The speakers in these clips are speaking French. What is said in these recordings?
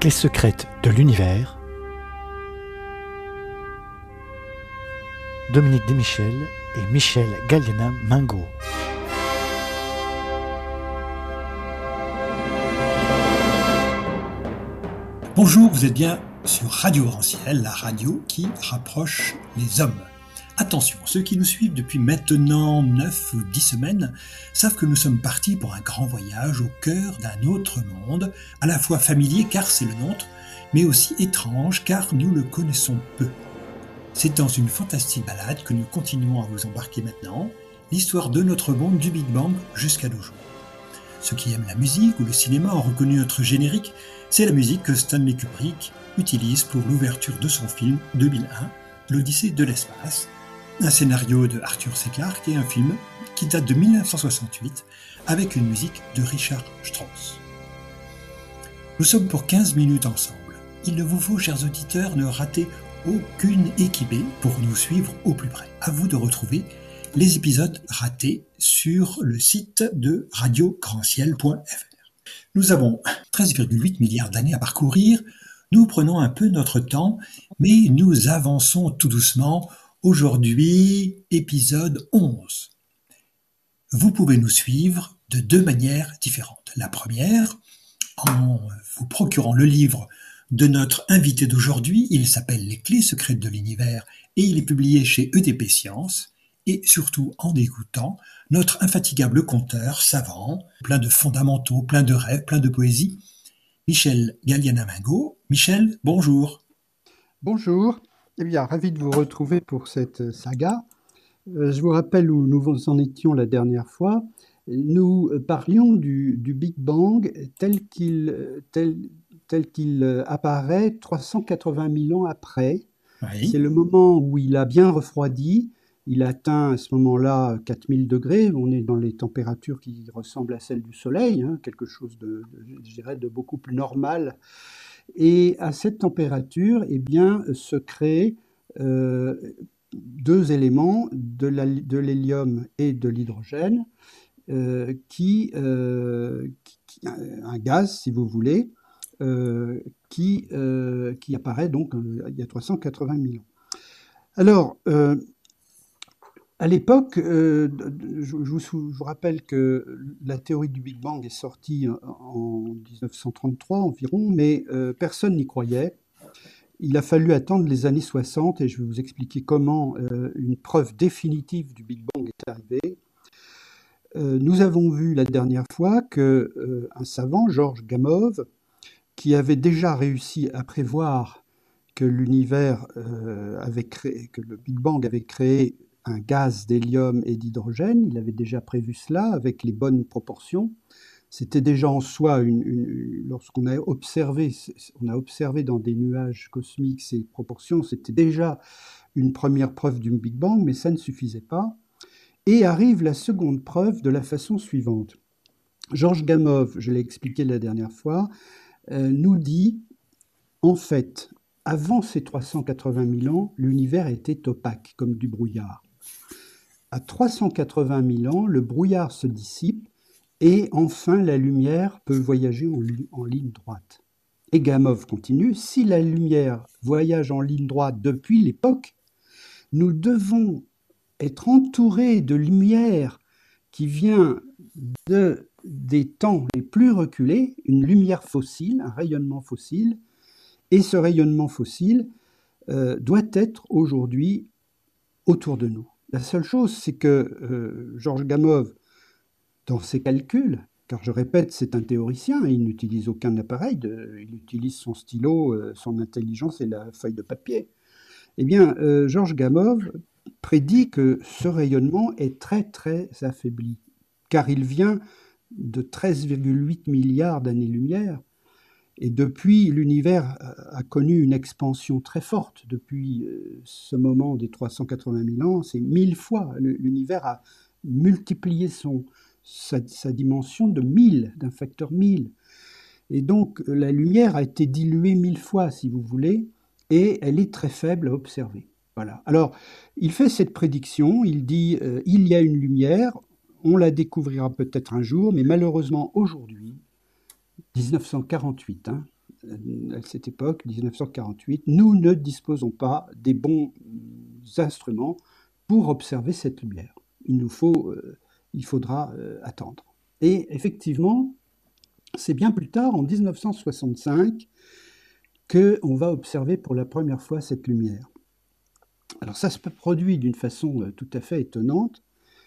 clés secrètes de l'univers, Dominique Desmichel et Michel Galliana-Mingo. Bonjour, vous êtes bien sur Radio Grand Ciel, la radio qui rapproche les hommes. Attention, ceux qui nous suivent depuis maintenant 9 ou 10 semaines savent que nous sommes partis pour un grand voyage au cœur d'un autre monde, à la fois familier car c'est le nôtre, mais aussi étrange car nous le connaissons peu. C'est dans une fantastique balade que nous continuons à vous embarquer maintenant, l'histoire de notre monde du Big Bang jusqu'à nos jours. Ceux qui aiment la musique ou le cinéma ont reconnu notre générique, c'est la musique que Stanley Kubrick utilise pour l'ouverture de son film 2001, L'Odyssée de l'espace, un scénario de Arthur C. Clarke et un film qui date de 1968 avec une musique de Richard Strauss. Nous sommes pour 15 minutes ensemble. Il ne vous faut, chers auditeurs, ne rater aucune équipée pour nous suivre au plus près. À vous de retrouver les épisodes ratés sur le site de radiograndciel.fr. Nous avons 13,8 milliards d'années à parcourir. Nous prenons un peu notre temps, mais nous avançons tout doucement. Aujourd'hui, épisode 11. Vous pouvez nous suivre de deux manières différentes. La première, en vous procurant le livre de notre invité d'aujourd'hui. Il s'appelle Les clés secrètes de l'univers et il est publié chez EDP Sciences. Et surtout en écoutant notre infatigable conteur savant, plein de fondamentaux, plein de rêves, plein de poésie, Michel Galliana-Mingo. Michel, bonjour. Bonjour. Eh bien, ravi de vous retrouver pour cette saga. Je vous rappelle où nous en étions la dernière fois. Nous parlions du Big Bang tel qu'il apparaît 380 000 ans après. Oui. C'est le moment où il a bien refroidi. Il atteint à ce moment-là 4000 degrés. On est dans les températures qui ressemblent à celles du Soleil, quelque chose je dirais, de beaucoup plus normal. Et à cette température, eh bien, se créent deux éléments, de l'hélium et de l'hydrogène, un gaz, si vous voulez, qui apparaît donc il y a 380 000 ans. Alors, à l'époque, je vous rappelle que la théorie du Big Bang est sortie en 1933 environ, mais personne n'y croyait. Il a fallu attendre les années 60 et je vais vous expliquer comment une preuve définitive du Big Bang est arrivée. Nous avons vu la dernière fois qu'un savant, Georges Gamow, qui avait déjà réussi à prévoir que l'univers que le Big Bang avait créé un gaz d'hélium et d'hydrogène, il avait déjà prévu cela avec les bonnes proportions. C'était déjà en soi, lorsqu'on a observé dans des nuages cosmiques ces proportions, c'était déjà une première preuve du Big Bang, mais ça ne suffisait pas. Et arrive la seconde preuve de la façon suivante. Georges Gamow, je l'ai expliqué la dernière fois, nous dit, en fait, avant ces 380 000 ans, l'univers était opaque, comme du brouillard. À 380 000 ans, le brouillard se dissipe et enfin la lumière peut voyager en ligne droite. Et Gamow continue, si la lumière voyage en ligne droite depuis l'époque, nous devons être entourés de lumière qui vient des temps les plus reculés, une lumière fossile, un rayonnement fossile, et ce rayonnement fossile doit être aujourd'hui autour de nous. La seule chose, c'est que Georges Gamow, dans ses calculs, car je répète, c'est un théoricien, il n'utilise aucun appareil, il utilise son stylo, son intelligence et la feuille de papier. Eh bien, Georges Gamow prédit que ce rayonnement est très très affaibli, car il vient de 13,8 milliards d'années-lumière, et depuis, l'univers a connu une expansion très forte. Depuis ce moment des 380 000 ans, c'est 1000 fois. L'univers a multiplié sa dimension d'un facteur 1000. Et donc, la lumière a été diluée 1000 fois, si vous voulez, et elle est très faible à observer. Voilà. Alors, il fait cette prédiction, il dit il y a une lumière, on la découvrira peut-être un jour, mais malheureusement aujourd'hui, 1948, à cette époque, 1948, nous ne disposons pas des bons instruments pour observer cette lumière. Il faudra attendre. Et effectivement, c'est bien plus tard, en 1965, qu'on va observer pour la première fois cette lumière. Alors ça se produit d'une façon tout à fait étonnante.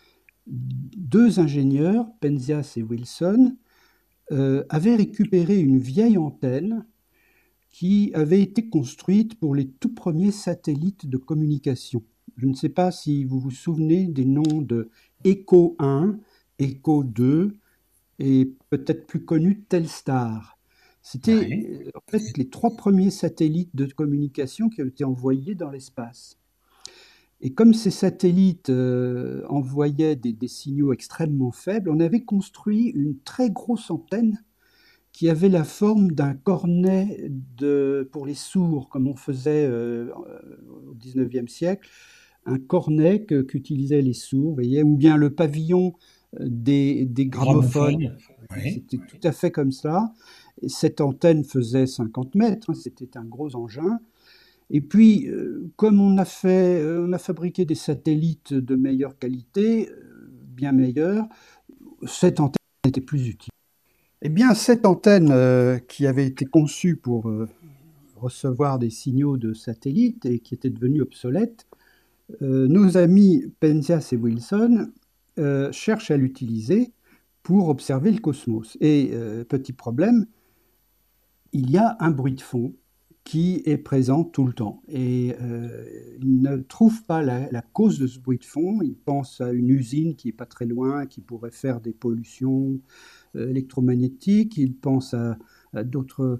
Deux ingénieurs, Penzias et Wilson, avaient récupéré une vieille antenne qui avait été construite pour les tout premiers satellites de communication. Je ne sais pas si vous vous souvenez des noms de Echo 1, Echo 2 et peut-être plus connu Telstar. C'était en fait les trois premiers satellites de communication qui ont été envoyés dans l'espace. Et comme ces satellites envoyaient des signaux extrêmement faibles, on avait construit une très grosse antenne qui avait la forme d'un cornet pour les sourds, comme on faisait au XIXe siècle, un cornet qu'utilisaient les sourds, vous voyez, ou bien le pavillon des gramophones. Oui. C'était tout à fait comme ça. Et cette antenne faisait 50 mètres, c'était un gros engin. Et puis, comme on a fabriqué des satellites de meilleure qualité, bien meilleurs, cette antenne n'était plus utile. Eh bien, cette antenne qui avait été conçue pour recevoir des signaux de satellites et qui était devenue obsolète, nos amis Penzias et Wilson cherchent à l'utiliser pour observer le cosmos. Et petit problème, il y a un bruit de fond qui est présent tout le temps. Et ils ne trouvent pas la cause de ce bruit de fond. Ils pensent à une usine qui n'est pas très loin, qui pourrait faire des pollutions électromagnétiques. Ils pensent à d'autres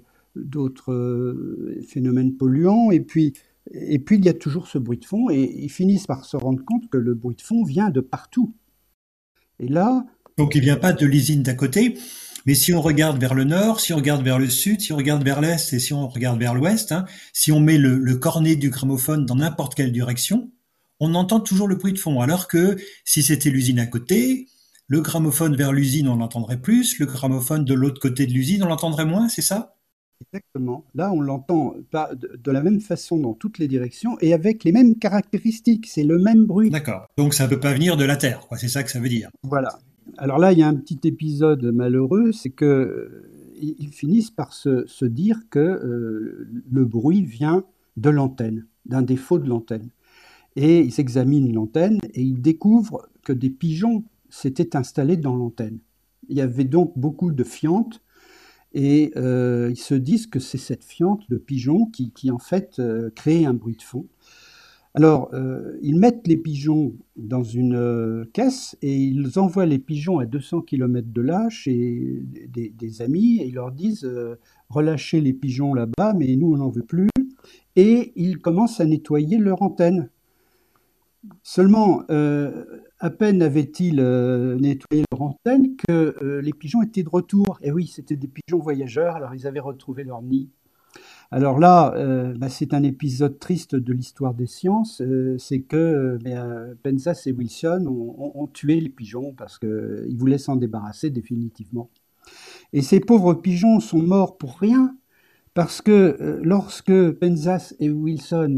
phénomènes polluants. Et puis, il y a toujours ce bruit de fond. Et ils finissent par se rendre compte que le bruit de fond vient de partout. Et là... Donc, il ne vient pas de l'usine d'à côté. Mais si on regarde vers le nord, si on regarde vers le sud, si on regarde vers l'est et si on regarde vers l'ouest, si on met le cornet du gramophone dans n'importe quelle direction, on entend toujours le bruit de fond. Alors que si c'était l'usine à côté, le gramophone vers l'usine, on l'entendrait plus, le gramophone de l'autre côté de l'usine, on l'entendrait moins, c'est ça ? Exactement. Là, on l'entend pas de la même façon dans toutes les directions et avec les mêmes caractéristiques. C'est le même bruit. D'accord. Donc ça ne peut pas venir de la Terre, quoi. C'est ça que ça veut dire. Voilà. Alors là, il y a un petit épisode malheureux, c'est qu'ils finissent par se dire que le bruit vient de l'antenne, d'un défaut de l'antenne. Et ils examinent l'antenne et ils découvrent que des pigeons s'étaient installés dans l'antenne. Il y avait donc beaucoup de fientes et ils se disent que c'est cette fiente de pigeons qui en fait crée un bruit de fond. Alors, ils mettent les pigeons dans une caisse et ils envoient les pigeons à 200 km de là chez des amis et ils leur disent relâchez les pigeons là-bas, mais nous on n'en veut plus. Et ils commencent à nettoyer leur antenne. Seulement, à peine avaient-ils nettoyé leur antenne que les pigeons étaient de retour. Et oui, c'était des pigeons voyageurs, alors ils avaient retrouvé leur nid. Alors là, c'est un épisode triste de l'histoire des sciences, c'est que Penzias et Wilson ont tué les pigeons parce qu'ils voulaient s'en débarrasser définitivement. Et ces pauvres pigeons sont morts pour rien, parce que lorsque Penzias et Wilson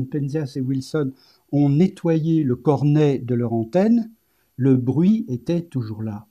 ont nettoyé le cornet de leur antenne, le bruit était toujours là.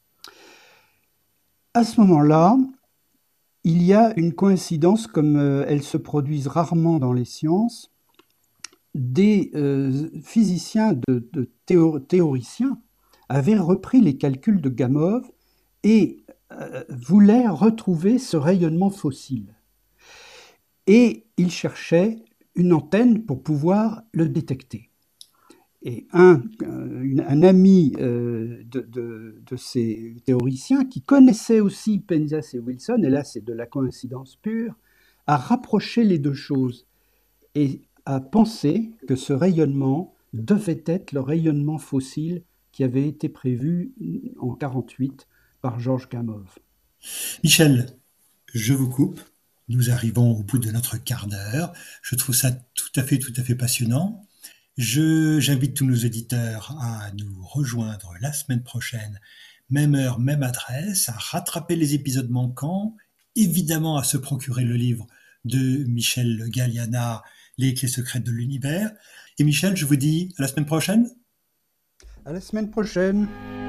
À ce moment-là, il y a une coïncidence, comme elles se produisent rarement dans les sciences. Des physiciens, théoriciens, avaient repris les calculs de Gamow et voulaient retrouver ce rayonnement fossile. Et ils cherchaient une antenne pour pouvoir le détecter. Et un ami de ces théoriciens, qui connaissait aussi Penzias et Wilson, et là c'est de la coïncidence pure, a rapproché les deux choses et a pensé que ce rayonnement devait être le rayonnement fossile qui avait été prévu en 1948 par Georges Gamow. Michel, je vous coupe. Nous arrivons au bout de notre quart d'heure. Je trouve ça tout à fait passionnant. J'invite tous nos auditeurs à nous rejoindre la semaine prochaine, même heure, même adresse, à rattraper les épisodes manquants évidemment à se procurer le livre de Michel Galliana, Les clés secrètes de l'univers. Et Michel, je vous dis à la semaine prochaine. À la semaine prochaine.